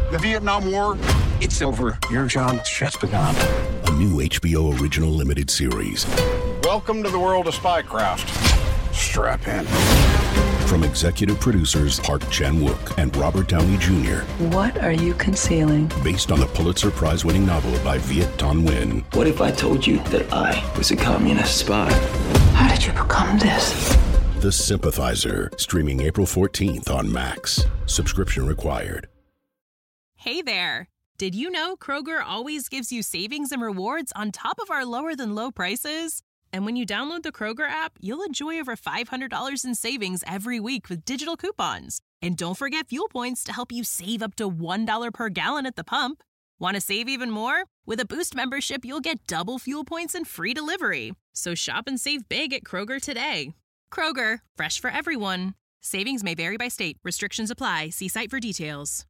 The Vietnam War, it's over. Your job's just begun. A new HBO original limited series. Welcome to the world of spycraft. Strap in. From executive producers Park Chan-wook and Robert Downey Jr. What are you concealing? Based on the Pulitzer Prize-winning novel by Viet Thanh Nguyen. What if I told you that I was a communist spy? How did you become this? The Sympathizer, streaming April 14th on Max. Subscription required. Hey there! Did you know Kroger always gives you savings and rewards on top of our lower-than-low prices? And when you download the Kroger app, you'll enjoy over $500 in savings every week with digital coupons. And don't forget fuel points to help you save up to $1 per gallon at the pump. Want to save even more? With a Boost membership, you'll get double fuel points and free delivery. So shop and save big at Kroger today. Kroger, fresh for everyone. Savings may vary by state. Restrictions apply. See site for details.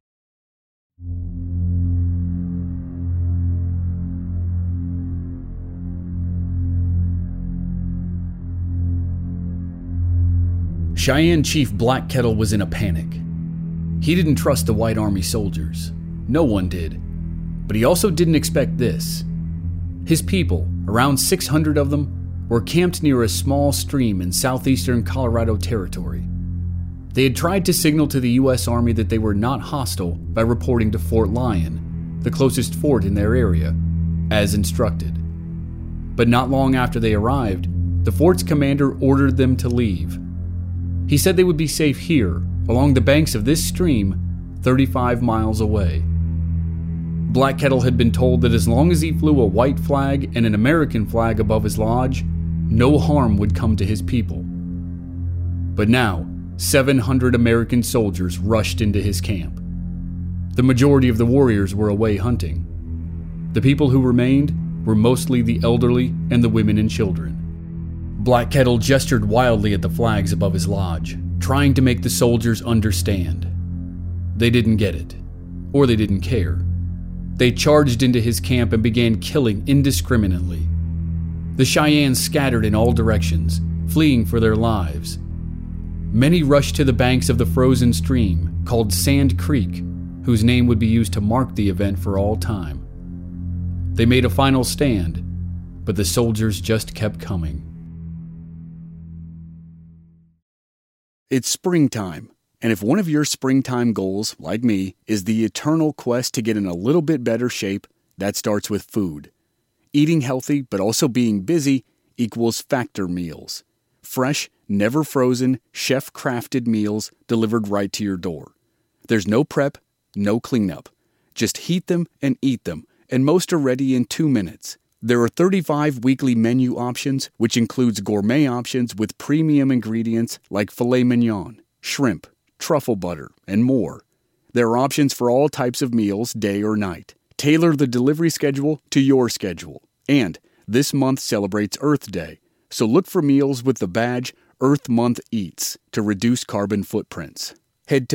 Cheyenne Chief Black Kettle was in a panic. He didn't trust the White Army soldiers. No one did. But he also didn't expect this. His people, around 600 of them, were camped near a small stream in southeastern Colorado Territory. They had tried to signal to the U.S. Army that they were not hostile by reporting to Fort Lyon, the closest fort in their area, as instructed. But not long after they arrived, the fort's commander ordered them to leave. He said they would be safe here, along the banks of this stream, 35 miles away. Black Kettle had been told that as long as he flew a white flag and an American flag above his lodge, no harm would come to his people. But now, 700 American soldiers rushed into his camp. The majority of the warriors were away hunting. The people who remained were mostly the elderly and the women and children. Black Kettle gestured wildly at the flags above his lodge, trying to make the soldiers understand. They didn't get it, or they didn't care. They charged into his camp and began killing indiscriminately. The Cheyennes scattered in all directions, fleeing for their lives. Many rushed to the banks of the frozen stream called Sand Creek, whose name would be used to mark the event for all time. They made a final stand, but the soldiers just kept coming. It's springtime, and if one of your springtime goals, like me, is the eternal quest to get in a little bit better shape, that starts with food. Eating healthy but also being busy equals Factor meals. Fresh, never frozen, chef-crafted meals delivered right to your door. There's no prep, no cleanup. Just heat them and eat them, and most are ready in 2 minutes. There are 35 weekly menu options, which includes gourmet options with premium ingredients like filet mignon, shrimp, truffle butter, and more. There are options for all types of meals, day or night. Tailor the delivery schedule to your schedule. And this month celebrates Earth Day, so look for meals with the badge Earth Month Eats to reduce carbon footprints. Head to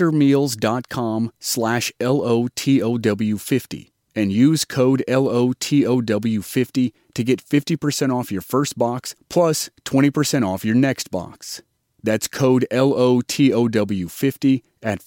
factormeals.com/LOTOW50 and use code LOTOW50 to get 50% off your first box plus 20% off your next box. That's code LOTOW50 at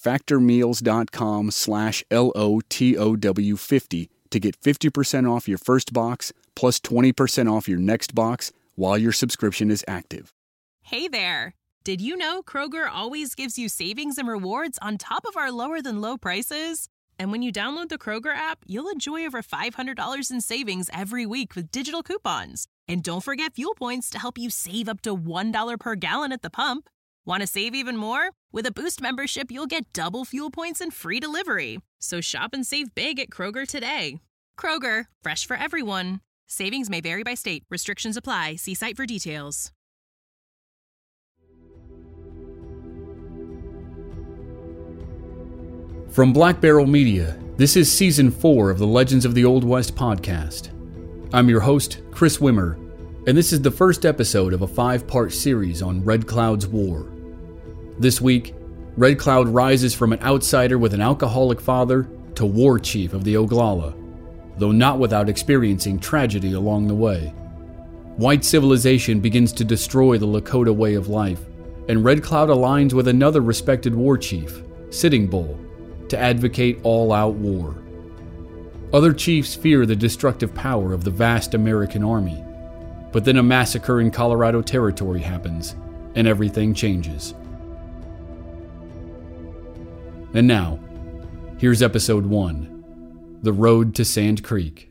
factormeals.com/LOTOW50 to get 50% off your first box plus 20% off your next box while your subscription is active. Hey there! Did you know Kroger always gives you savings and rewards on top of our lower-than-low prices? And when you download the Kroger app, you'll enjoy over $500 in savings every week with digital coupons. And don't forget fuel points to help you save up to $1 per gallon at the pump. Want to save even more? With a Boost membership, you'll get double fuel points and free delivery. So shop and save big at Kroger today. Kroger, fresh for everyone. Savings may vary by state. Restrictions apply. See site for details. From Black Barrel Media, this is Season 4 of the Legends of the Old West podcast. I'm your host, Chris Wimmer, and this is the first episode of a 5-part series on Red Cloud's war. This week, Red Cloud rises from an outsider with an alcoholic father to war chief of the Oglala, though not without experiencing tragedy along the way. White civilization begins to destroy the Lakota way of life, and Red Cloud aligns with another respected war chief, Sitting Bull, to advocate all-out war. Other chiefs fear the destructive power of the vast American army, but then a massacre in Colorado Territory happens, and everything changes. And now, here's episode 1, The Road to Sand Creek.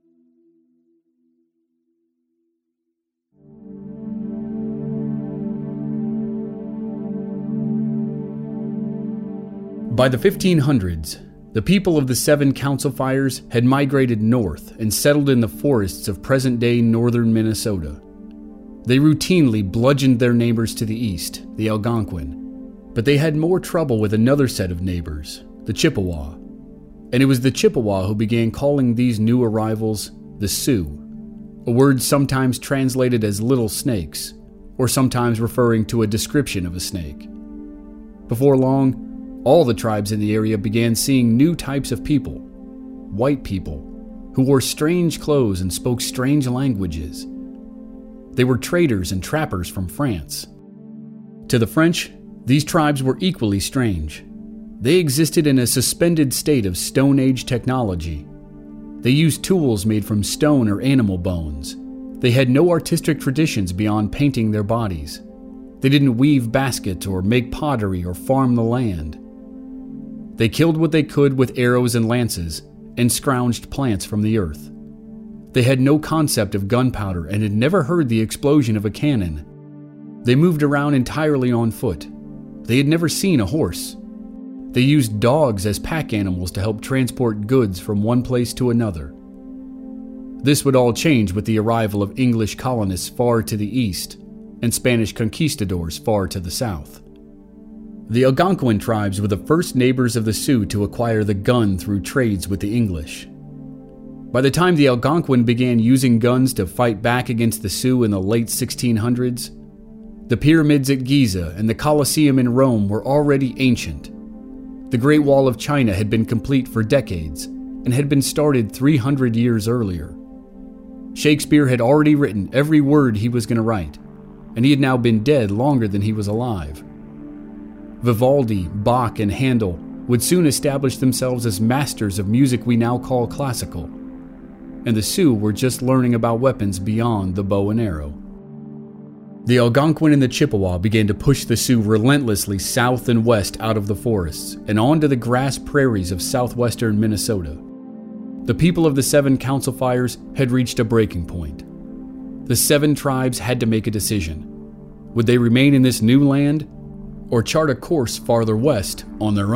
By the 1500s, the people of the Seven Council Fires had migrated north and settled in the forests of present-day northern Minnesota. They routinely bludgeoned their neighbors to the east, the Algonquin, but they had more trouble with another set of neighbors, the Chippewa. And it was the Chippewa who began calling these new arrivals the Sioux, a word sometimes translated as little snakes, or sometimes referring to a description of a snake. Before long, all the tribes in the area began seeing new types of people, white people, who wore strange clothes and spoke strange languages. They were traders and trappers from France. To the French, these tribes were equally strange. They existed in a suspended state of Stone Age technology. They used tools made from stone or animal bones. They had no artistic traditions beyond painting their bodies. They didn't weave baskets or make pottery or farm the land. They killed what they could with arrows and lances and scrounged plants from the earth. They had no concept of gunpowder and had never heard the explosion of a cannon. They moved around entirely on foot. They had never seen a horse. They used dogs as pack animals to help transport goods from one place to another. This would all change with the arrival of English colonists far to the east and Spanish conquistadors far to the south. The Algonquin tribes were the first neighbors of the Sioux to acquire the gun through trades with the English. By the time the Algonquin began using guns to fight back against the Sioux in the late 1600s, the pyramids at Giza and the Colosseum in Rome were already ancient. The Great Wall of China had been complete for decades and had been started 300 years earlier. Shakespeare had already written every word he was going to write, and he had now been dead longer than he was alive. Vivaldi, Bach, and Handel would soon establish themselves as masters of music we now call classical, and the Sioux were just learning about weapons beyond the bow and arrow. The Algonquin and the Chippewa began to push the Sioux relentlessly south and west out of the forests and onto the grass prairies of southwestern Minnesota. The people of the Seven Council Fires had reached a breaking point. The 7 tribes had to make a decision. Would they remain in this new land, or chart a course farther west on their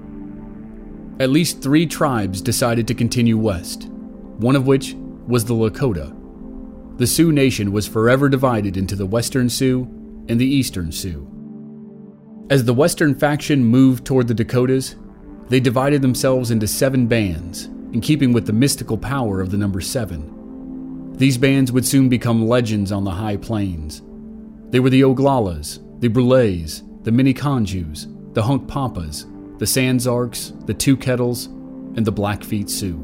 own? At least 3 tribes decided to continue west, one of which was the Lakota. The Sioux Nation was forever divided into the Western Sioux and the Eastern Sioux. As the Western faction moved toward the Dakotas, they divided themselves into 7 bands, in keeping with the mystical power of the number 7. These bands would soon become legends on the high plains. They were the Oglalas, the Brulés, the Miniconjous, the Hunkpampas, the Sanzarks, the Two Kettles, and the Blackfeet Sioux.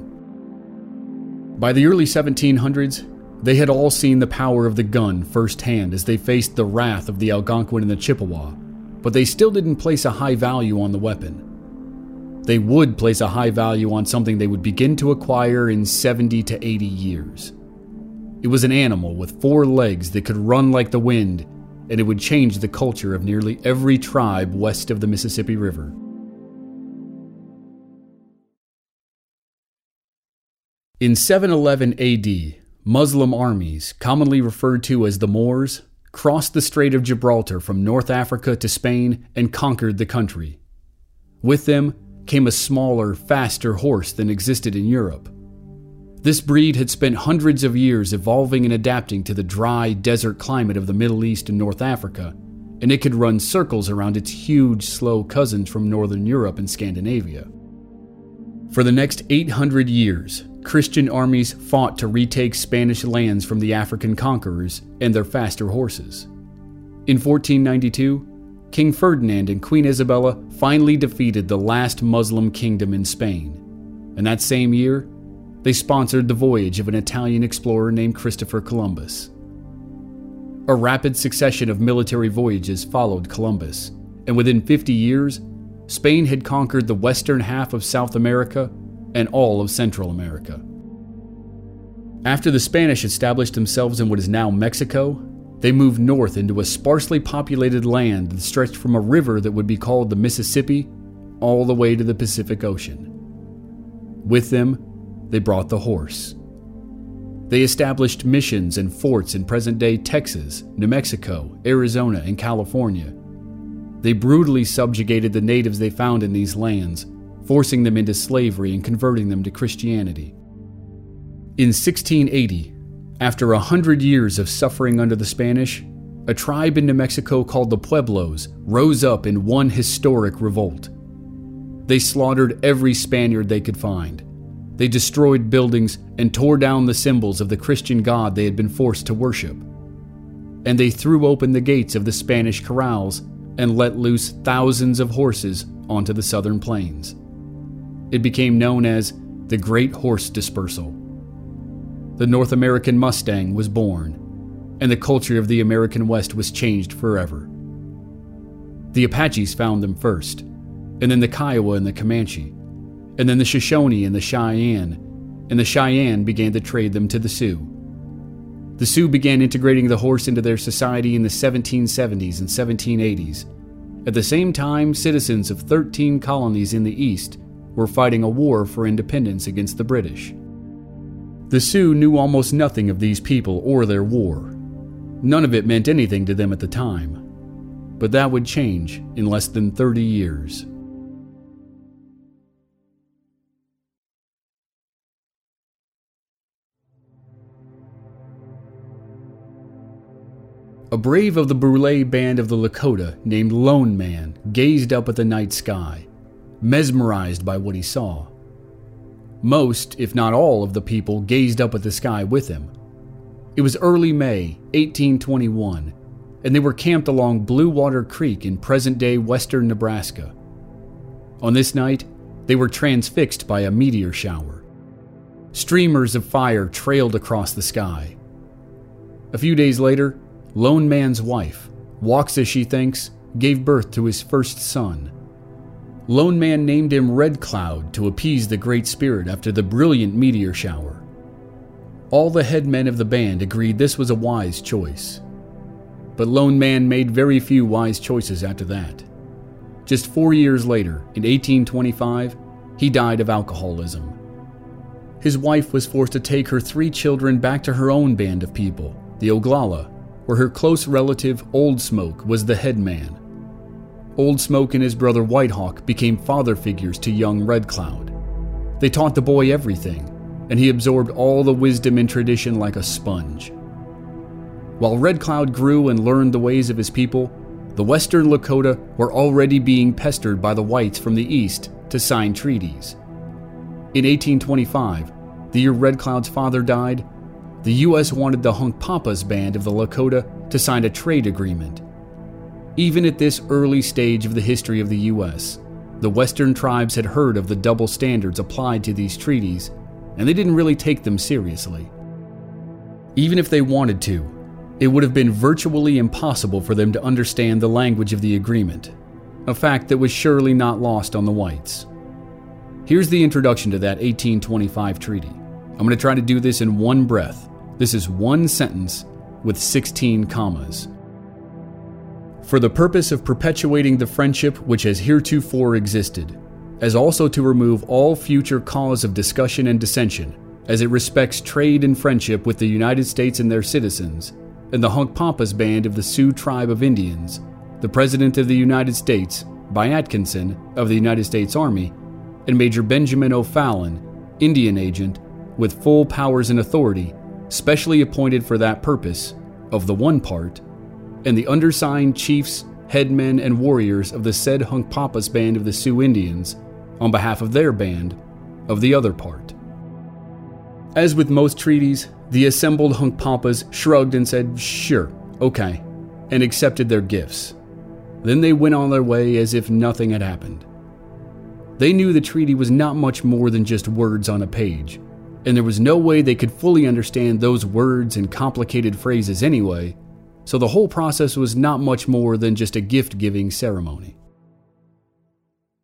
By the early 1700s, they had all seen the power of the gun firsthand as they faced the wrath of the Algonquin and the Chippewa, but they still didn't place a high value on the weapon. They would place a high value on something they would begin to acquire in 70 to 80 years. It was an animal with 4 legs that could run like the wind, and it would change the culture of nearly every tribe west of the Mississippi River. In 711 AD, Muslim armies, commonly referred to as the Moors, crossed the Strait of Gibraltar from North Africa to Spain and conquered the country. With them came a smaller, faster horse than existed in Europe. This breed had spent hundreds of years evolving and adapting to the dry desert climate of the Middle East and North Africa, and it could run circles around its huge, slow cousins from Northern Europe and Scandinavia. For the next 800 years, Christian armies fought to retake Spanish lands from the African conquerors and their faster horses. In 1492, King Ferdinand and Queen Isabella finally defeated the last Muslim kingdom in Spain, and that same year, they sponsored the voyage of an Italian explorer named Christopher Columbus. A rapid succession of military voyages followed Columbus, and within 50 years, Spain had conquered the western half of South America and all of Central America. After the Spanish established themselves in what is now Mexico, they moved north into a sparsely populated land that stretched from a river that would be called the Mississippi all the way to the Pacific Ocean. With them, they brought the horse. They established missions and forts in present-day Texas, New Mexico, Arizona, and California. They brutally subjugated the natives they found in these lands, forcing them into slavery and converting them to Christianity. In 1680, after 100 years of suffering under the Spanish, a tribe in New Mexico called the Pueblos rose up in one historic revolt. They slaughtered every Spaniard they could find. They destroyed buildings and tore down the symbols of the Christian God they had been forced to worship. And they threw open the gates of the Spanish corrals and let loose thousands of horses onto the southern plains. It became known as the Great Horse Dispersal. The North American Mustang was born, and the culture of the American West was changed forever. The Apaches found them first, and then the Kiowa and the Comanche, and then the Shoshone and the Cheyenne began to trade them to the Sioux. The Sioux began integrating the horse into their society in the 1770s and 1780s. At the same time, citizens of 13 colonies in the East were fighting a war for independence against the British. The Sioux knew almost nothing of these people or their war. None of it meant anything to them at the time. But that would change in less than 30 years. A brave of the Brule band of the Lakota named Lone Man gazed up at the night sky, mesmerized by what he saw. Most, if not all, of the people gazed up at the sky with him. It was early May, 1821, and they were camped along Blue Water Creek in present-day western Nebraska. On this night, they were transfixed by a meteor shower. Streamers of fire trailed across the sky. A few days later, Lone Man's wife, walks as she thinks, gave birth to his first son. Lone Man named him Red Cloud to appease the Great Spirit after the brilliant meteor shower. All the headmen of the band agreed this was a wise choice. But Lone Man made very few wise choices after that. Just 4 years later, in 1825, he died of alcoholism. His wife was forced to take her 3 children back to her own band of people, the Oglala, where her close relative Old Smoke was the head man. Old Smoke and his brother White Hawk became father figures to young Red Cloud. They taught the boy everything, and he absorbed all the wisdom and tradition like a sponge. While Red Cloud grew and learned the ways of his people, the Western Lakota were already being pestered by the whites from the east to sign treaties. In 1825, the year Red Cloud's father died, the U.S. wanted the Hunkpapas band of the Lakota to sign a trade agreement. Even at this early stage of the history of the U.S., the Western tribes had heard of the double standards applied to these treaties, and they didn't really take them seriously. Even if they wanted to, it would have been virtually impossible for them to understand the language of the agreement, a fact that was surely not lost on the whites. Here's the introduction to that 1825 treaty. I'm going to try to do this in one breath. This is one sentence with 16 commas. For the purpose of perpetuating the friendship which has heretofore existed, as also to remove all future cause of discussion and dissension, as it respects trade and friendship with the United States and their citizens, and the Hunkpapas band of the Sioux tribe of Indians, the President of the United States, by Atkinson, of the United States Army, and Major Benjamin O'Fallon, Indian agent, with full powers and authority, specially appointed for that purpose, of the one part, and the undersigned chiefs, headmen, and warriors of the said Hunkpapas band of the Sioux Indians, on behalf of their band, of the other part. As with most treaties, the assembled Hunkpapas shrugged and said, "Sure, okay," and accepted their gifts. Then they went on their way as if nothing had happened. They knew the treaty was not much more than just words on a page, and there was no way they could fully understand those words and complicated phrases anyway, so the whole process was not much more than just a gift-giving ceremony.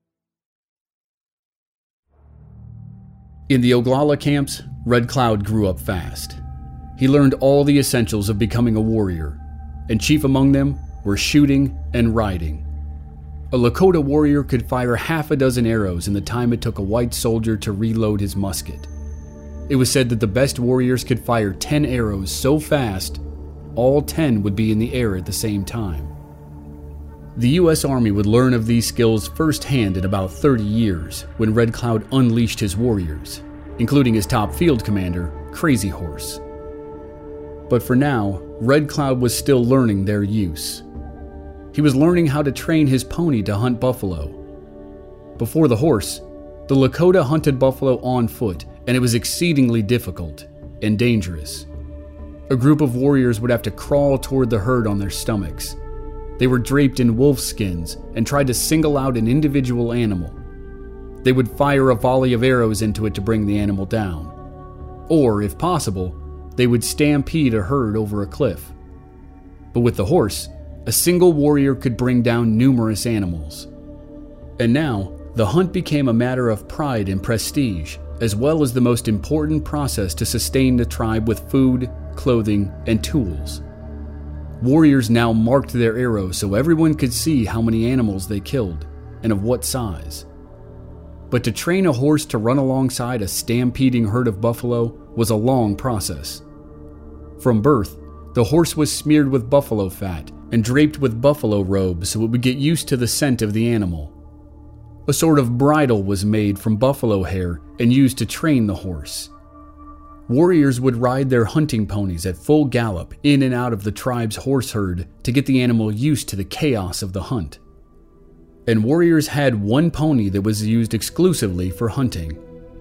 In the Oglala camps, Red Cloud grew up fast. He learned all the essentials of becoming a warrior, and chief among them were shooting and riding. A Lakota warrior could fire half a dozen arrows in the time it took a white soldier to reload his musket. It was said that the best warriors could fire 10 arrows so fast, all 10 would be in the air at the same time. The U.S. Army would learn of these skills firsthand in about 30 years when Red Cloud unleashed his warriors, including his top field commander, Crazy Horse. But for now, Red Cloud was still learning their use. He was learning how to train his pony to hunt buffalo. Before the horse, the Lakota hunted buffalo on foot, and it was exceedingly difficult and dangerous. A group of warriors would have to crawl toward the herd on their stomachs. They were draped in wolf skins and tried to single out an individual animal. They would fire a volley of arrows into it to bring the animal down. Or, if possible, they would stampede a herd over a cliff. But with the horse, a single warrior could bring down numerous animals. And now, the hunt became a matter of pride and prestige, as well as the most important process to sustain the tribe with food, clothing, and tools. Warriors now marked their arrows so everyone could see how many animals they killed, and of what size. But to train a horse to run alongside a stampeding herd of buffalo was a long process. From birth, the horse was smeared with buffalo fat and draped with buffalo robes so it would get used to the scent of the animal. A sort of bridle was made from buffalo hair and used to train the horse. Warriors would ride their hunting ponies at full gallop in and out of the tribe's horse herd to get the animal used to the chaos of the hunt. And warriors had one pony that was used exclusively for hunting.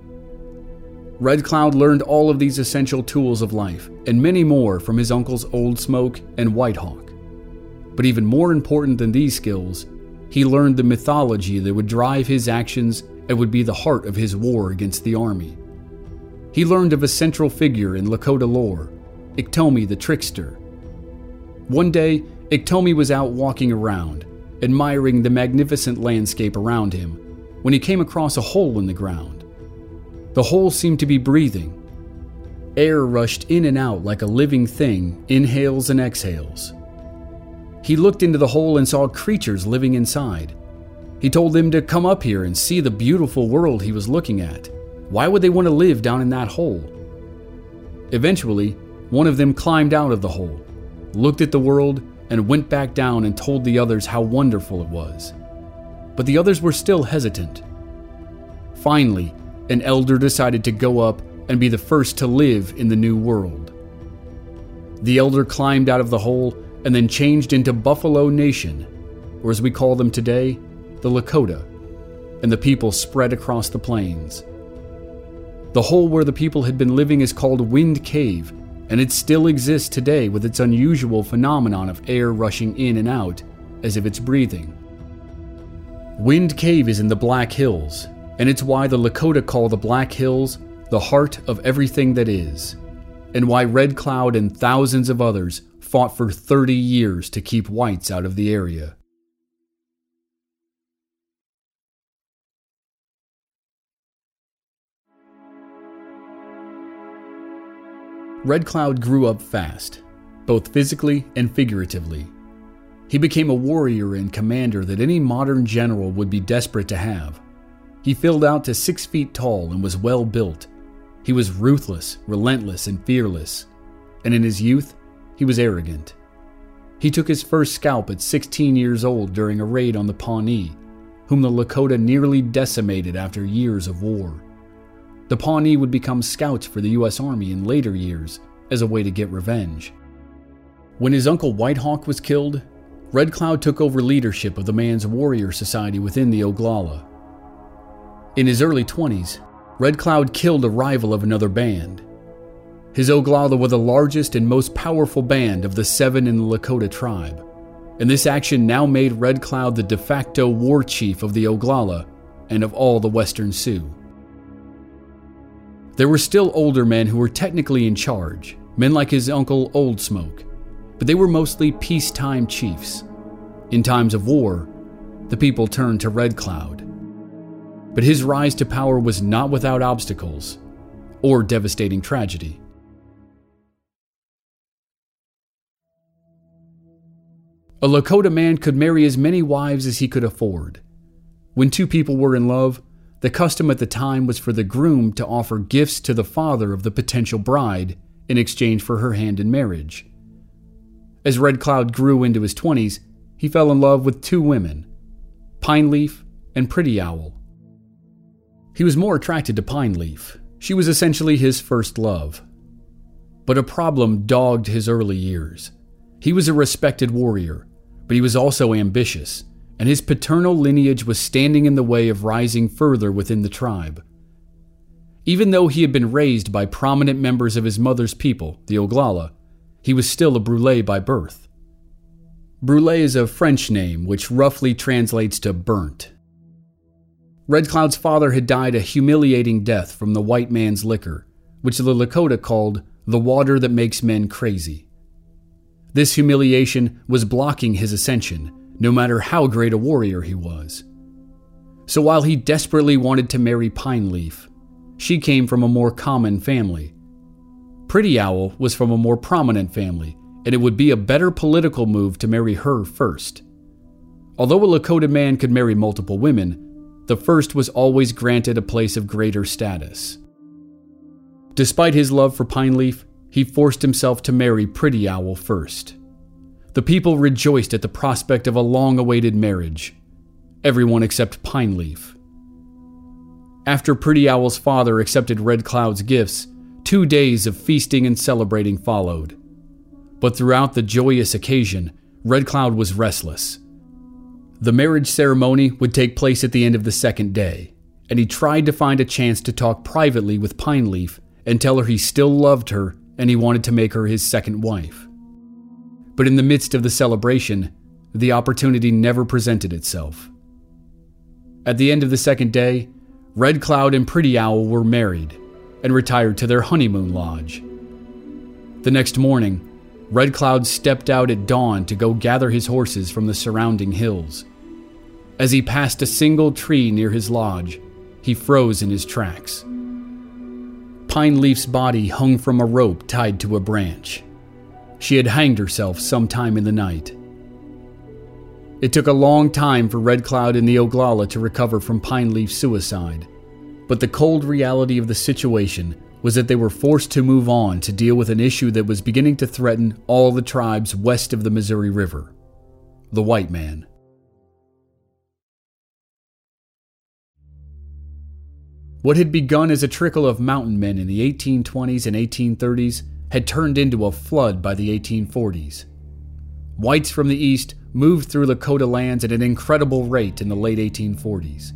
Red Cloud learned all of these essential tools of life and many more from his uncles Old Smoke and White Hawk. But even more important than these skills, he learned the mythology that would drive his actions and would be the heart of his war against the army. He learned of a central figure in Lakota lore, Iktomi the Trickster. One day, Iktomi was out walking around, admiring the magnificent landscape around him, when he came across a hole in the ground. The hole seemed to be breathing. Air rushed in and out like a living thing, inhales and exhales. He looked into the hole and saw creatures living inside. He told them to come up here and see the beautiful world he was looking at. Why would they want to live down in that hole? Eventually, one of them climbed out of the hole, looked at the world, and went back down and told the others how wonderful it was. But the others were still hesitant. Finally, an elder decided to go up and be the first to live in the new world. The elder climbed out of the hole and then changed into Buffalo Nation, or as we call them today, the Lakota, and the people spread across the plains. The hole where the people had been living is called Wind Cave, and it still exists today with its unusual phenomenon of air rushing in and out as if it's breathing. Wind Cave is in the Black Hills, and it's why the Lakota call the Black Hills the heart of everything that is, and why Red Cloud and thousands of others fought for 30 years to keep whites out of the area. Red Cloud grew up fast, both physically and figuratively. He became a warrior and commander that any modern general would be desperate to have. He filled out to 6 feet tall and was well built. He was ruthless, relentless, and fearless. And in his youth, he was arrogant. He took his first scalp at 16 years old during a raid on the Pawnee, whom the Lakota nearly decimated after years of war. The Pawnee would become scouts for the U.S. Army in later years as a way to get revenge. When his uncle White Hawk was killed, Red Cloud took over leadership of the Man's Warrior Society within the Oglala. In his early 20s, Red Cloud killed a rival of another band. His Oglala were the largest and most powerful band of the 7 in the Lakota tribe, and this action now made Red Cloud the de facto war chief of the Oglala and of all the Western Sioux. There were still older men who were technically in charge, men like his uncle Old Smoke, but they were mostly peacetime chiefs. In times of war, the people turned to Red Cloud. But his rise to power was not without obstacles or devastating tragedy. A Lakota man could marry as many wives as he could afford. When two people were in love, the custom at the time was for the groom to offer gifts to the father of the potential bride in exchange for her hand in marriage. As Red Cloud grew into his 20s, he fell in love with two women, Pine Leaf and Pretty Owl. He was more attracted to Pine Leaf. She was essentially his first love. But a problem dogged his early years. He was a respected warrior, but he was also ambitious, and his paternal lineage was standing in the way of rising further within the tribe. Even though he had been raised by prominent members of his mother's people, the Oglala, he was still a Brûlé by birth. Brûlé is a French name which roughly translates to burnt. Red Cloud's father had died a humiliating death from the white man's liquor, which the Lakota called the water that makes men crazy. This humiliation was blocking his ascension, no matter how great a warrior he was. So while he desperately wanted to marry Pine Leaf, she came from a more common family. Pretty Owl was from a more prominent family, and it would be a better political move to marry her first. Although a Lakota man could marry multiple women, the first was always granted a place of greater status. Despite his love for Pine Leaf, he forced himself to marry Pretty Owl first. The people rejoiced at the prospect of a long-awaited marriage. Everyone except Pine Leaf. After Pretty Owl's father accepted Red Cloud's gifts, 2 days of feasting and celebrating followed. But throughout the joyous occasion, Red Cloud was restless. The marriage ceremony would take place at the end of the second day, and he tried to find a chance to talk privately with Pine Leaf and tell her he still loved her and he wanted to make her his second wife. But in the midst of the celebration, the opportunity never presented itself. At the end of the second day, Red Cloud and Pretty Owl were married and retired to their honeymoon lodge. The next morning, Red Cloud stepped out at dawn to go gather his horses from the surrounding hills. As he passed a single tree near his lodge, he froze in his tracks. Pine Leaf's body hung from a rope tied to a branch. She had hanged herself sometime in the night. It took a long time for Red Cloud and the Oglala to recover from Pine Leaf's suicide, but the cold reality of the situation was that they were forced to move on to deal with an issue that was beginning to threaten all the tribes west of the Missouri River: the white man. What had begun as a trickle of mountain men in the 1820s and 1830s had turned into a flood by the 1840s. Whites from the east moved through Lakota lands at an incredible rate in the late 1840s.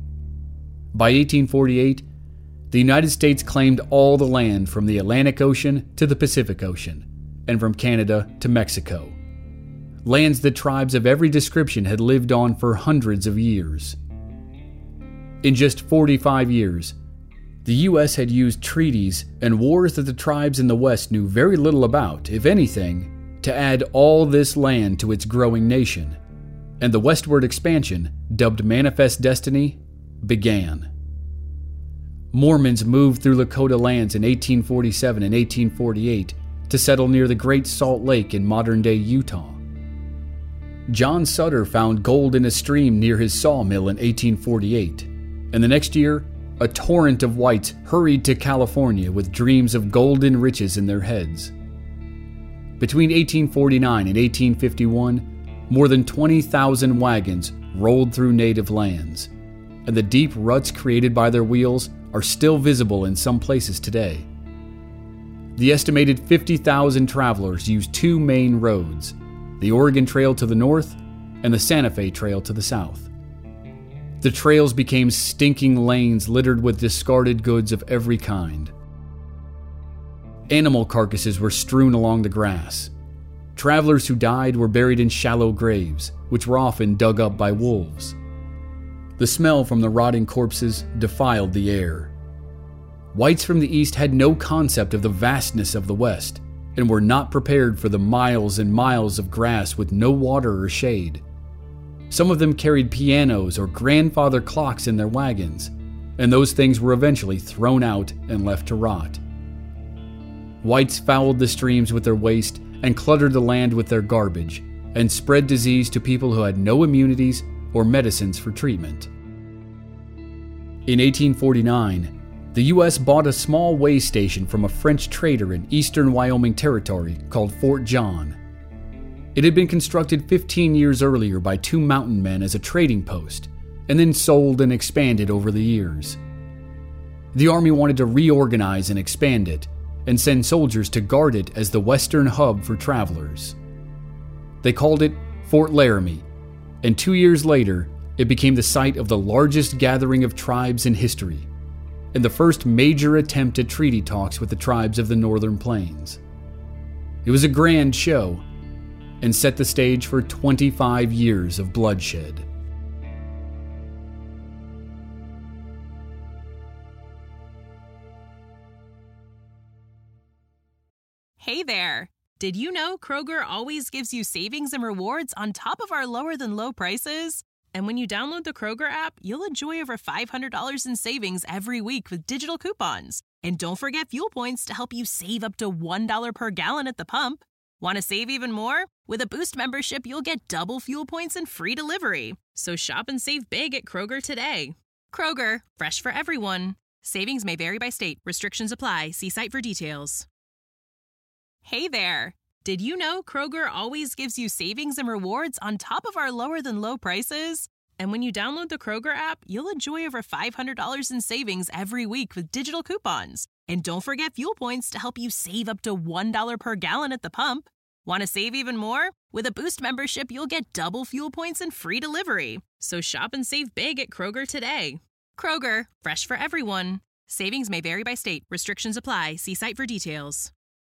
By 1848, the United States claimed all the land from the Atlantic Ocean to the Pacific Ocean, and from Canada to Mexico. Lands that tribes of every description had lived on for hundreds of years. In just 45 years, the U.S. had used treaties and wars that the tribes in the West knew very little about, if anything, to add all this land to its growing nation, and the westward expansion, dubbed Manifest Destiny, began. Mormons moved through Lakota lands in 1847 and 1848 to settle near the Great Salt Lake in modern-day Utah. John Sutter found gold in a stream near his sawmill in 1848. And the next year, a torrent of whites hurried to California with dreams of golden riches in their heads. Between 1849 and 1851, more than 20,000 wagons rolled through native lands, and the deep ruts created by their wheels are still visible in some places today. The estimated 50,000 travelers used two main roads, the Oregon Trail to the north and the Santa Fe Trail to the south. The trails became stinking lanes littered with discarded goods of every kind. Animal carcasses were strewn along the grass. Travelers who died were buried in shallow graves, which were often dug up by wolves. The smell from the rotting corpses defiled the air. Whites from the east had no concept of the vastness of the west, and were not prepared for the miles and miles of grass with no water or shade. Some of them carried pianos or grandfather clocks in their wagons, and those things were eventually thrown out and left to rot. Whites fouled the streams with their waste and cluttered the land with their garbage, and spread disease to people who had no immunities or medicines for treatment. In 1849, the U.S. bought a small way station from a French trader in eastern Wyoming Territory called Fort John. It had been constructed 15 years earlier by two mountain men as a trading post, and then sold and expanded over the years. The Army wanted to reorganize and expand it, and send soldiers to guard it as the western hub for travelers. They called it Fort Laramie, and 2 years later, it became the site of the largest gathering of tribes in history, and the first major attempt at treaty talks with the tribes of the Northern Plains. It was a grand show, and set the stage for 25 years of bloodshed. Hey there! Did you know Kroger always gives you savings and rewards on top of our lower-than-low prices? And when you download the Kroger app, you'll enjoy over $500 in savings every week with digital coupons. And don't forget fuel points to help you save up to $1 per gallon at the pump. Want to save even more? With a Boost membership, you'll get double fuel points and free delivery. So shop and save big at Kroger today. Kroger, fresh for everyone. Savings may vary by state. Restrictions apply. See site for details. Hey there! Did you know Kroger always gives you savings and rewards on top of our lower-than-low prices? And when you download the Kroger app, you'll enjoy over $500 in savings every week with digital coupons. And don't forget fuel points to help you save up to $1 per gallon at the pump. Want to save even more? With a Boost membership, you'll get double fuel points and free delivery. So shop and save big at Kroger today. Kroger, fresh for everyone. Savings may vary by state. Restrictions apply. See site for details.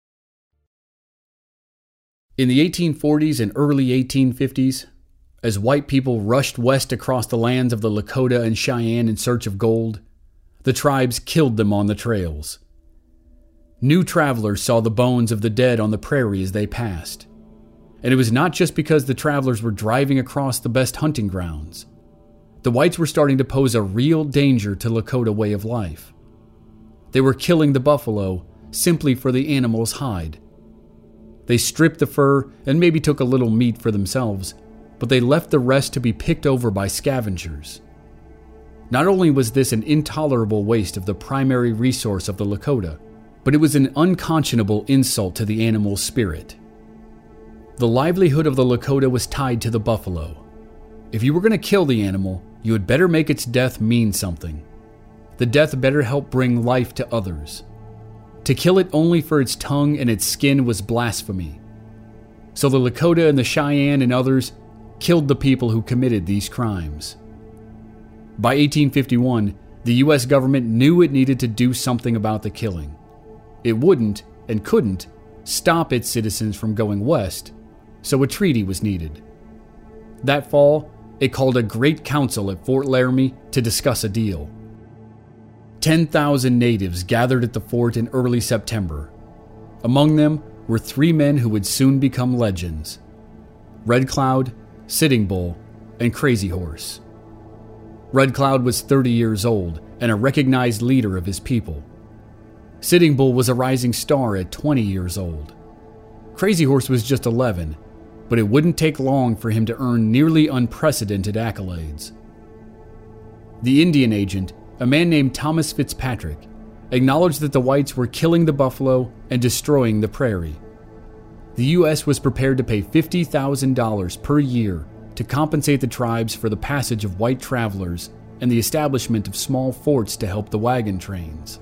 In the 1840s and early 1850s, as white people rushed west across the lands of the Lakota and Cheyenne in search of gold, the tribes killed them on the trails. New travelers saw the bones of the dead on the prairie as they passed. And it was not just because the travelers were driving across the best hunting grounds. The whites were starting to pose a real danger to Lakota way of life. They were killing the buffalo simply for the animal's hide. They stripped the fur and maybe took a little meat for themselves, but they left the rest to be picked over by scavengers. Not only was this an intolerable waste of the primary resource of the Lakota, but it was an unconscionable insult to the animal's spirit. The livelihood of the Lakota was tied to the buffalo. If you were going to kill the animal, you had better make its death mean something. The death better help bring life to others. To kill it only for its tongue and its skin was blasphemy. So the Lakota and the Cheyenne and others killed the people who committed these crimes. By 1851, the U.S. government knew it needed to do something about the killing. It wouldn't, and couldn't, stop its citizens from going west, so a treaty was needed. That fall, it called a great council at Fort Laramie to discuss a deal. 10,000 natives gathered at the fort in early September. Among them were 3 men who would soon become legends: Red Cloud, Sitting Bull, and Crazy Horse. Red Cloud was 30 years old and a recognized leader of his people. Sitting Bull was a rising star at 20 years old. Crazy Horse was just 11, but it wouldn't take long for him to earn nearly unprecedented accolades. The Indian agent, a man named Thomas Fitzpatrick, acknowledged that the whites were killing the buffalo and destroying the prairie. The U.S. was prepared to pay $50,000 per year to compensate the tribes for the passage of white travelers and the establishment of small forts to help the wagon trains.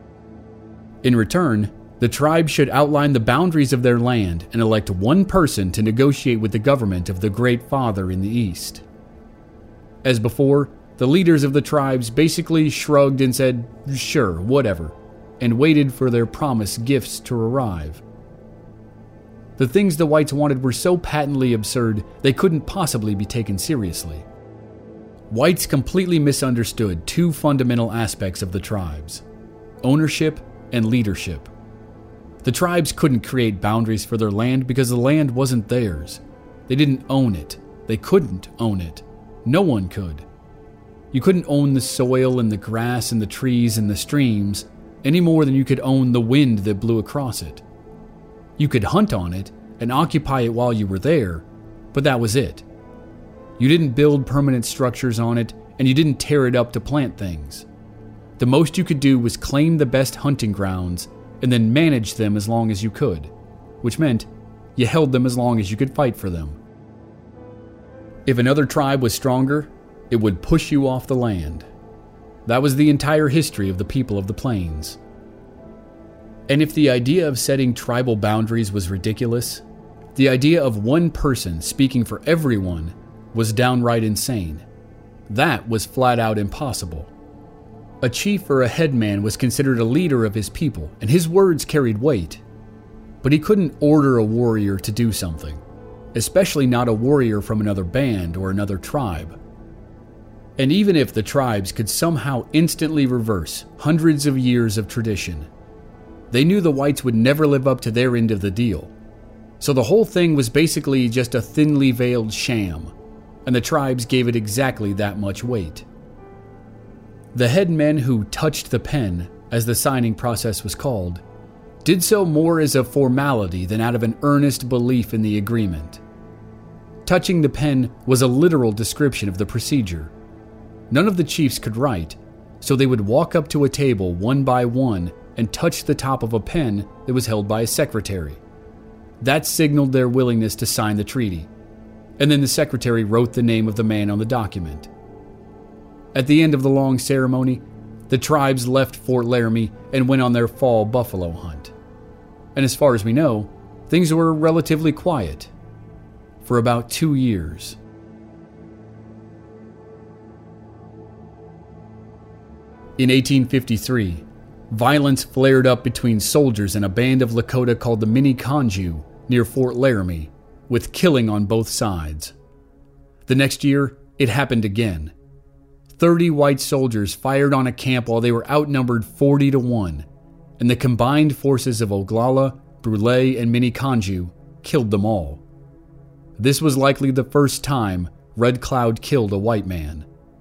In return, the tribes should outline the boundaries of their land and elect one person to negotiate with the government of the Great Father in the East. As before, the leaders of the tribes basically shrugged and said, "Sure, whatever," and waited for their promised gifts to arrive. The things the whites wanted were so patently absurd they couldn't possibly be taken seriously. Whites completely misunderstood 2 fundamental aspects of the tribes: ownership and leadership. The tribes couldn't create boundaries for their land because the land wasn't theirs. They didn't own it. They couldn't own it. No one could. You couldn't own the soil and the grass and the trees and the streams any more than you could own the wind that blew across it. You could hunt on it and occupy it while you were there, but that was it. You didn't build permanent structures on it, and you didn't tear it up to plant things. The most you could do was claim the best hunting grounds and then manage them as long as you could, which meant you held them as long as you could fight for them. If another tribe was stronger, it would push you off the land. That was the entire history of the people of the plains. And if the idea of setting tribal boundaries was ridiculous, the idea of one person speaking for everyone was downright insane. That was flat out impossible. A chief or a headman was considered a leader of his people, and his words carried weight. But he couldn't order a warrior to do something, especially not a warrior from another band or another tribe. And even if the tribes could somehow instantly reverse hundreds of years of tradition, they knew the whites would never live up to their end of the deal. So the whole thing was basically just a thinly veiled sham, and the tribes gave it exactly that much weight. The headmen who touched the pen, as the signing process was called, did so more as a formality than out of an earnest belief in the agreement. Touching the pen was a literal description of the procedure. None of the chiefs could write, so they would walk up to a table one by one and touch the top of a pen that was held by a secretary. That signaled their willingness to sign the treaty, and then the secretary wrote the name of the man on the document. At the end of the long ceremony, the tribes left Fort Laramie and went on their fall buffalo hunt. And as far as we know, things were relatively quiet for about 2 years. In 1853, violence flared up between soldiers and a band of Lakota called the Minneconjou near Fort Laramie, with killing on both sides. The next year, it happened again. 30 white soldiers fired on a camp while they were outnumbered 40-1, and the combined forces of Oglala, Brule, and Minneconjou killed them all. This was likely the first time Red Cloud killed a white man.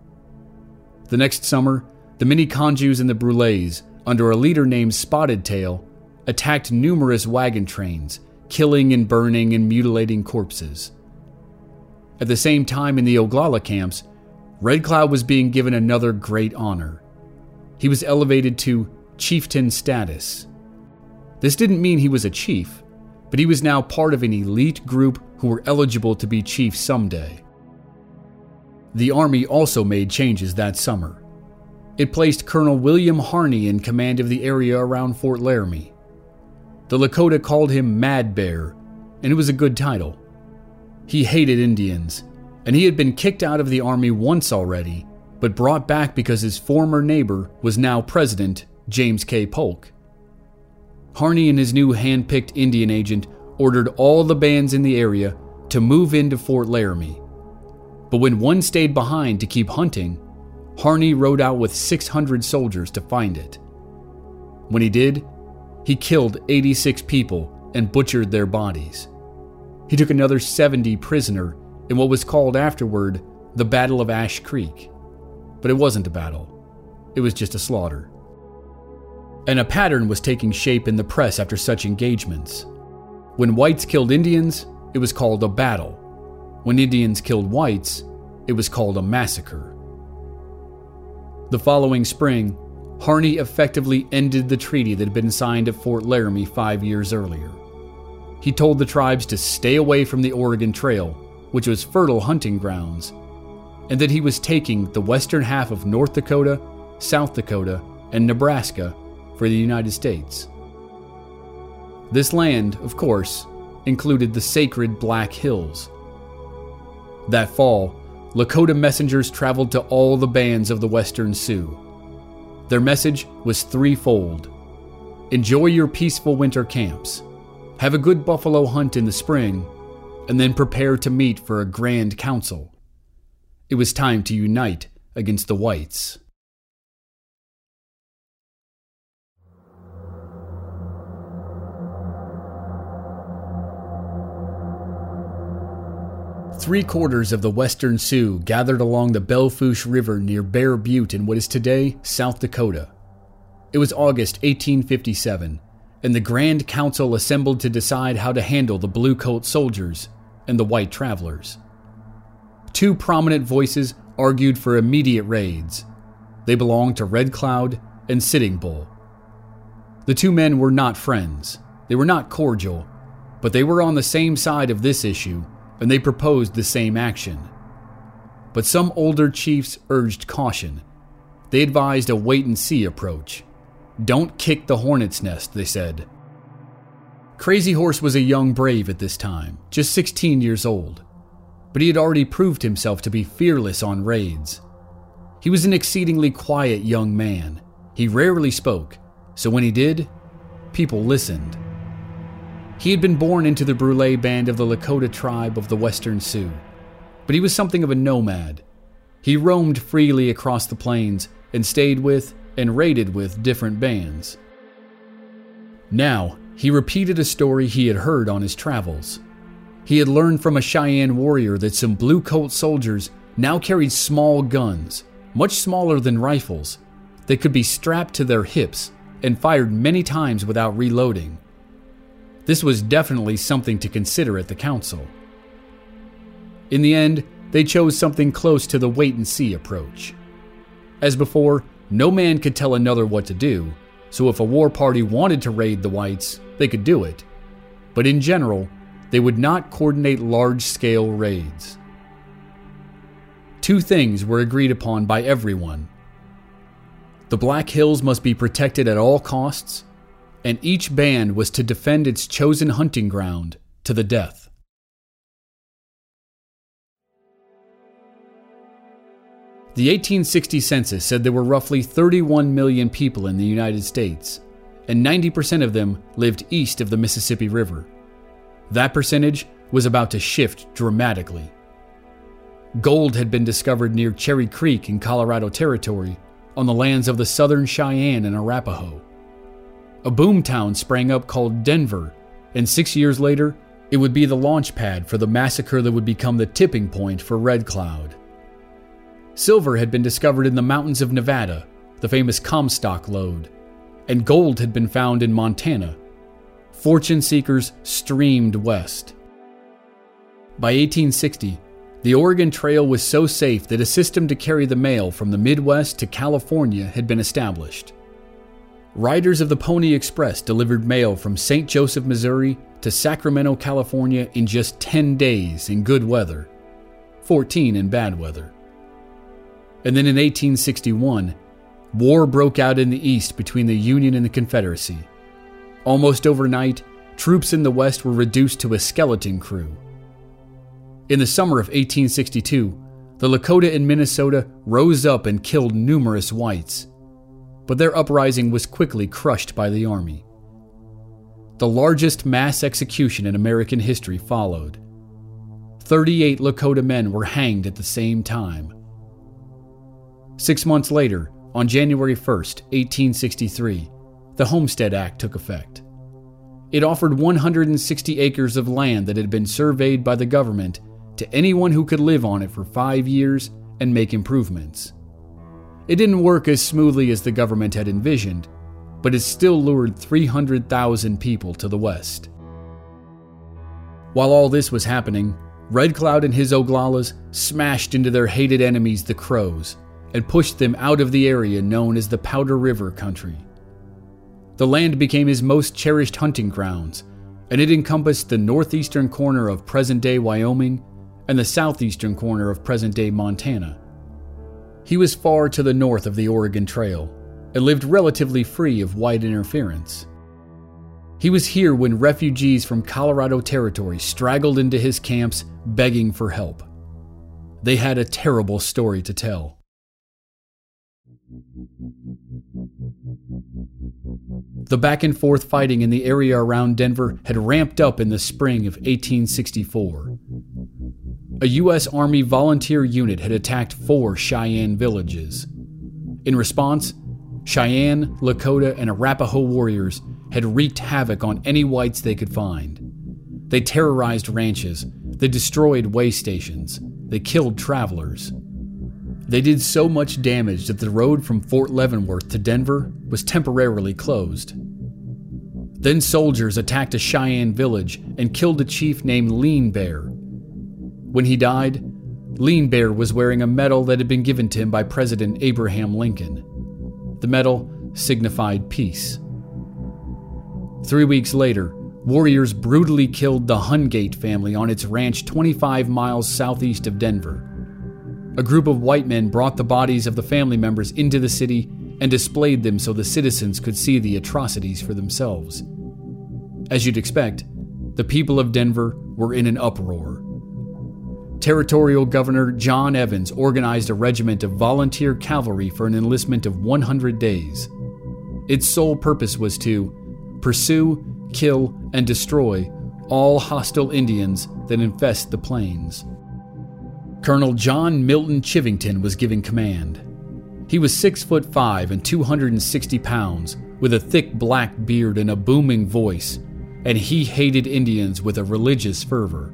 The next summer, the Minneconjous and the Brules, under a leader named Spotted Tail, attacked numerous wagon trains, killing and burning and mutilating corpses. At the same time in the Oglala camps, Red Cloud was being given another great honor. He was elevated to chieftain status. This didn't mean he was a chief, but he was now part of an elite group who were eligible to be chiefs someday. The Army also made changes that summer. It placed Colonel William Harney in command of the area around Fort Laramie. The Lakota called him Mad Bear, and it was a good title. He hated Indians, and he had been kicked out of the Army once already, but brought back because his former neighbor was now President James K. Polk. Harney and his new hand-picked Indian agent ordered all the bands in the area to move into Fort Laramie. But when one stayed behind to keep hunting, Harney rode out with 600 soldiers to find it. When he did, he killed 86 people and butchered their bodies. He took another 70 prisoner in what was called afterward the Battle of Ash Creek. But it wasn't a battle. It was just a slaughter. And a pattern was taking shape in the press after such engagements. When whites killed Indians, it was called a battle. When Indians killed whites, it was called a massacre. The following spring, Harney effectively ended the treaty that had been signed at Fort Laramie 5 years earlier. He told the tribes to stay away from the Oregon Trail, which was fertile hunting grounds, and that he was taking the western half of North Dakota, South Dakota, and Nebraska for the United States. This land, of course, included the sacred Black Hills. That fall, Lakota messengers traveled to all the bands of the Western Sioux. Their message was threefold. Enjoy your peaceful winter camps. Have a good buffalo hunt in the spring, and then prepare to meet for a grand council. It was time to unite against the whites. 3/4 of the Western Sioux gathered along the Belle Fourche River near Bear Butte in what is today South Dakota. It was August 1857, and the Grand Council assembled to decide how to handle the blue coat soldiers and the white travelers. Two prominent voices argued for immediate raids. They belonged to Red Cloud and Sitting Bull. The two men were not friends. They were not cordial, but they were on the same side of this issue, and they proposed the same action. But some older chiefs urged caution. They advised a wait-and-see approach. Don't kick the hornet's nest, they said. Crazy Horse was a young brave at this time, just 16 years old, but he had already proved himself to be fearless on raids. He was an exceedingly quiet young man. He rarely spoke, so when he did, people listened. He had been born into the Brule band of the Lakota tribe of the Western Sioux, but he was something of a nomad. He roamed freely across the plains and stayed with and raided with different bands. Now, he repeated a story he had heard on his travels. He had learned from a Cheyenne warrior that some blue coat soldiers now carried small guns, much smaller than rifles, that could be strapped to their hips and fired many times without reloading. This was definitely something to consider at the council. In the end, they chose something close to the wait-and-see approach. As before, no man could tell another what to do, so if a war party wanted to raid the whites, they could do it. But in general, they would not coordinate large-scale raids. Two things were agreed upon by everyone. The Black Hills must be protected at all costs, and each band was to defend its chosen hunting ground to the death. The 1860 census said there were roughly 31 million people in the United States, and 90% of them lived east of the Mississippi River. That percentage was about to shift dramatically. Gold had been discovered near Cherry Creek in Colorado Territory on the lands of the Southern Cheyenne and Arapaho. A boomtown sprang up called Denver, and 6 years later, it would be the launch pad for the massacre that would become the tipping point for Red Cloud. Silver had been discovered in the mountains of Nevada, the famous Comstock lode, and gold had been found in Montana. Fortune seekers streamed west. By 1860, the Oregon Trail was so safe that a system to carry the mail from the Midwest to California had been established. Riders of the Pony Express delivered mail from St. Joseph, Missouri to Sacramento, California in just 10 days in good weather, 14 in bad weather. And then in 1861, war broke out in the East between the Union and the Confederacy. Almost overnight, troops in the West were reduced to a skeleton crew. In the summer of 1862, the Lakota in Minnesota rose up and killed numerous whites, but their uprising was quickly crushed by the army. The largest mass execution in American history followed. 38 Lakota men were hanged at the same time. 6 months later, on January 1st, 1863, the Homestead Act took effect. It offered 160 acres of land that had been surveyed by the government to anyone who could live on it for 5 years and make improvements. It didn't work as smoothly as the government had envisioned, but it still lured 300,000 people to the west. While all this was happening, Red Cloud and his Oglalas smashed into their hated enemies, the Crows, and pushed them out of the area known as the Powder River Country. The land became his most cherished hunting grounds, and it encompassed the northeastern corner of present-day Wyoming and the southeastern corner of present-day Montana. He was far to the north of the Oregon Trail and lived relatively free of white interference. He was here when refugees from Colorado Territory straggled into his camps begging for help. They had a terrible story to tell. The back-and-forth fighting in the area around Denver had ramped up in the spring of 1864. A U.S. Army volunteer unit had attacked 4 Cheyenne villages. In response, Cheyenne, Lakota, and Arapaho warriors had wreaked havoc on any whites they could find. They terrorized ranches, They destroyed way stations. They killed travelers. They did so much damage that the road from Fort Leavenworth to Denver was temporarily closed. Then soldiers attacked a Cheyenne village and killed a chief named Lean Bear. When he died, Lean Bear was wearing a medal that had been given to him by President Abraham Lincoln. The medal signified peace. 3 weeks later, warriors brutally killed the Hungate family on its ranch 25 miles southeast of Denver. A group of white men brought the bodies of the family members into the city and displayed them so the citizens could see the atrocities for themselves. As you'd expect, the people of Denver were in an uproar. Territorial Governor John Evans organized a regiment of volunteer cavalry for an enlistment of 100 days. Its sole purpose was to pursue, kill, and destroy all hostile Indians that infest the plains. Colonel John Milton Chivington was given command. He was 6'5" and 260 pounds, with a thick black beard and a booming voice, and he hated Indians with a religious fervor.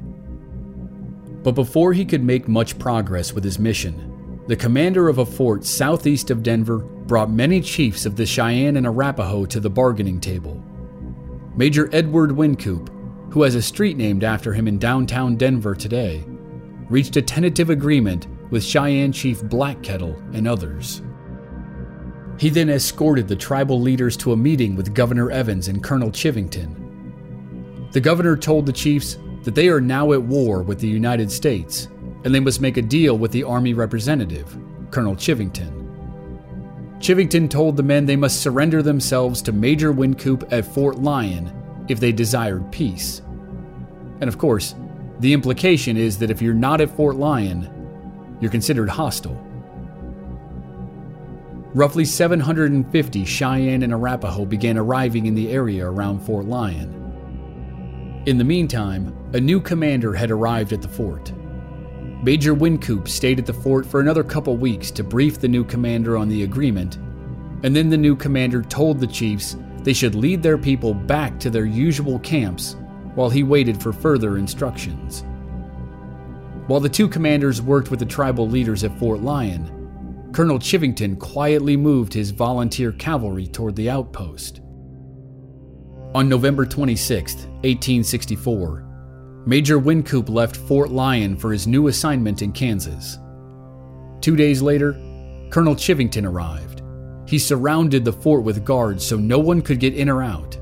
But before he could make much progress with his mission, the commander of a fort southeast of Denver brought many chiefs of the Cheyenne and Arapaho to the bargaining table. Major Edward Wynkoop, who has a street named after him in downtown Denver today, reached a tentative agreement with Cheyenne Chief Black Kettle and others. He then escorted the tribal leaders to a meeting with Governor Evans and Colonel Chivington. The governor told the chiefs that they are now at war with the United States, and they must make a deal with the Army representative, Colonel Chivington. Chivington told the men they must surrender themselves to Major Wynkoop at Fort Lyon if they desired peace. And of course, the implication is that if you're not at Fort Lyon, you're considered hostile. Roughly 750 Cheyenne and Arapaho began arriving in the area around Fort Lyon. In the meantime, a new commander had arrived at the fort. Major Wynkoop stayed at the fort for another couple weeks to brief the new commander on the agreement, and then the new commander told the chiefs they should lead their people back to their usual camps while he waited for further instructions. While the two commanders worked with the tribal leaders at Fort Lyon, Colonel Chivington quietly moved his volunteer cavalry toward the outpost. On November 26, 1864, Major Wynkoop left Fort Lyon for his new assignment in Kansas. 2 days later, Colonel Chivington arrived. He surrounded the fort with guards so no one could get in or out.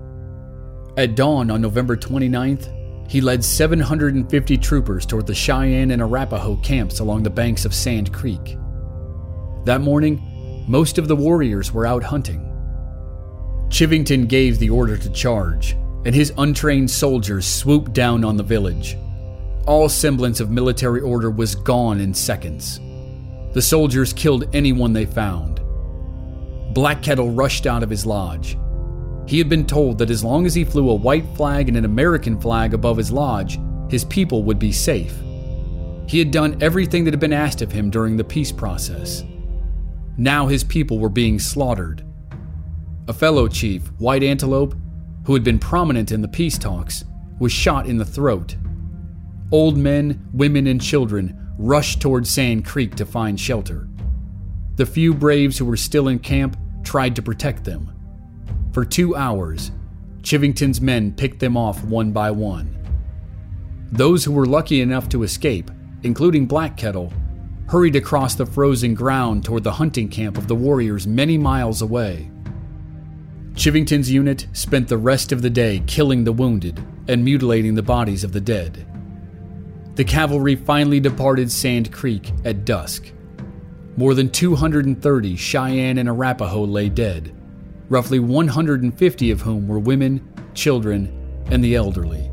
At dawn on November 29th, he led 750 troopers toward the Cheyenne and Arapaho camps along the banks of Sand Creek. That morning, most of the warriors were out hunting. Chivington gave the order to charge, and his untrained soldiers swooped down on the village. All semblance of military order was gone in seconds. The soldiers killed anyone they found. Black Kettle rushed out of his lodge. He had been told that as long as he flew a white flag and an American flag above his lodge, his people would be safe. He had done everything that had been asked of him during the peace process. Now his people were being slaughtered. A fellow chief, White Antelope, who had been prominent in the peace talks, was shot in the throat. Old men, women, and children rushed toward Sand Creek to find shelter. The few braves who were still in camp tried to protect them. For 2 hours, Chivington's men picked them off one by one. Those who were lucky enough to escape, including Black Kettle, hurried across the frozen ground toward the hunting camp of the warriors many miles away. Chivington's unit spent the rest of the day killing the wounded and mutilating the bodies of the dead. The cavalry finally departed Sand Creek at dusk. More than 230 Cheyenne and Arapaho lay dead, roughly 150 of whom were women, children, and the elderly.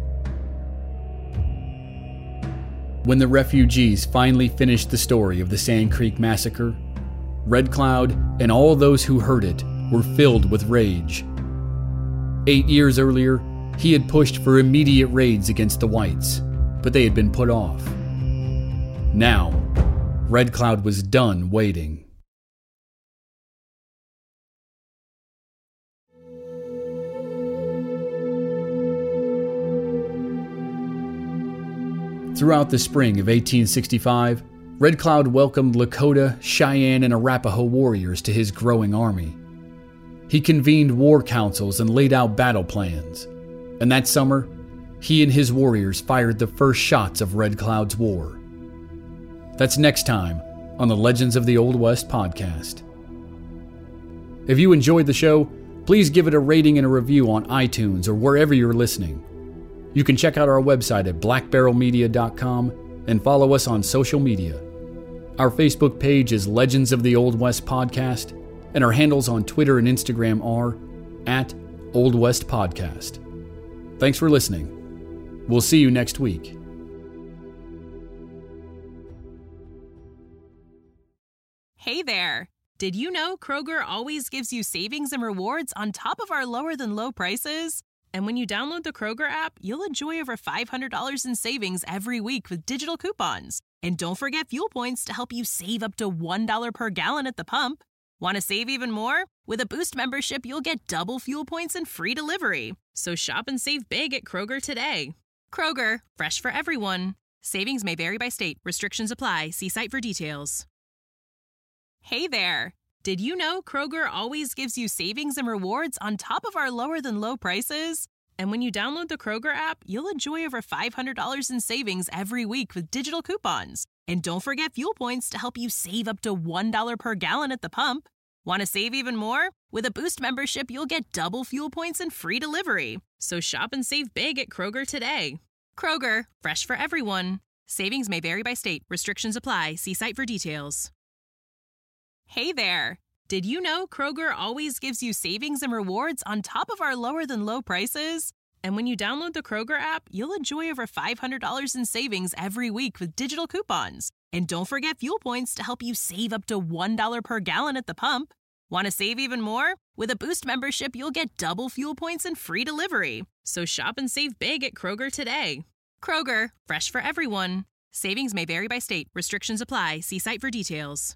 When the refugees finally finished the story of the Sand Creek massacre, Red Cloud and all those who heard it were filled with rage. 8 years earlier, he had pushed for immediate raids against the whites, but they had been put off. Now, Red Cloud was done waiting. Throughout the spring of 1865, Red Cloud welcomed Lakota, Cheyenne, and Arapaho warriors to his growing army. He convened war councils and laid out battle plans. And that summer, he and his warriors fired the first shots of Red Cloud's war. That's next time on the Legends of the Old West podcast. If you enjoyed the show, please give it a rating and a review on iTunes or wherever you're listening. You can check out our website at blackbarrelmedia.com and follow us on social media. Our Facebook page is Legends of the Old West Podcast, and our handles on Twitter and Instagram are @Old West Podcast. Thanks for listening. We'll see you next week. Hey there! Did you know Kroger always gives you savings and rewards on top of our lower-than-low prices? And when you download the Kroger app, you'll enjoy over $500 in savings every week with digital coupons. And don't forget fuel points to help you save up to $1 per gallon at the pump. Want to save even more? With a Boost membership, you'll get double fuel points and free delivery. So shop and save big at Kroger today. Kroger, fresh for everyone. Savings may vary by state. Restrictions apply. See site for details. Hey there! Did you know Kroger always gives you savings and rewards on top of our lower-than-low prices? And when you download the Kroger app, you'll enjoy over $500 in savings every week with digital coupons. And don't forget fuel points to help you save up to $1 per gallon at the pump. Want to save even more? With a Boost membership, you'll get double fuel points and free delivery. So shop and save big at Kroger today. Kroger, fresh for everyone. Savings may vary by state. Restrictions apply. See site for details. Hey there! Did you know Kroger always gives you savings and rewards on top of our lower-than-low prices? And when you download the Kroger app, you'll enjoy over $500 in savings every week with digital coupons. And don't forget fuel points to help you save up to $1 per gallon at the pump. Want to save even more? With a Boost membership, you'll get double fuel points and free delivery. So shop and save big at Kroger today. Kroger, fresh for everyone. Savings may vary by state. Restrictions apply. See site for details.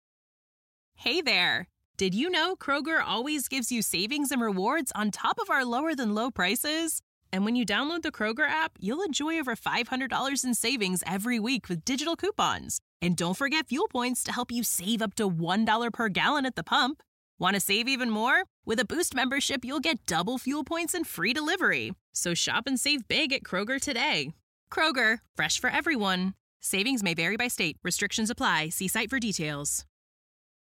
Hey there! Did you know Kroger always gives you savings and rewards on top of our lower-than-low prices? And when you download the Kroger app, you'll enjoy over $500 in savings every week with digital coupons. And don't forget fuel points to help you save up to $1 per gallon at the pump. Want to save even more? With a Boost membership, you'll get double fuel points and free delivery. So shop and save big at Kroger today. Kroger, fresh for everyone. Savings may vary by state. Restrictions apply. See site for details.